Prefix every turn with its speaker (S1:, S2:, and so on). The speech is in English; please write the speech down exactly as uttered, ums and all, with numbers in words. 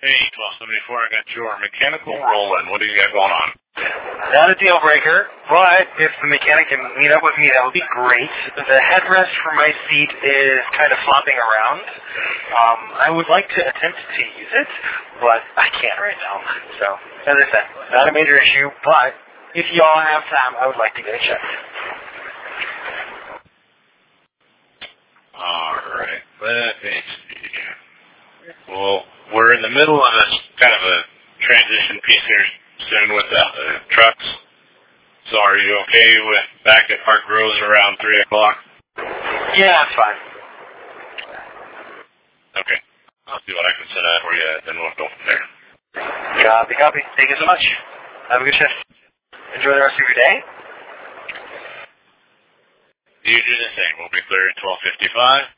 S1: Hey, twelve seventy-four, I got your mechanical rolling. What do you got going on?
S2: Not a deal breaker, but if the mechanic can meet up with me, that would be great. The headrest for my seat is kind of flopping around. Um, I would like to attempt to use it, but I can't right now. So, as I said, not a major issue, but if y'all have time, I would like to get it checked.
S1: Alright, let me see. Well, we're in the middle of a kind of a transition piece here soon with the uh, trucks. So are you okay with back at Park Rose around three o'clock?
S2: Yeah, that's fine.
S1: Okay. I'll see what I can set up for you, then we'll go from there.
S2: Copy, copy. Thank you so much. Have a good shift. Enjoy the rest of your day.
S1: You do the same. We'll be clear at twelve fifty-five.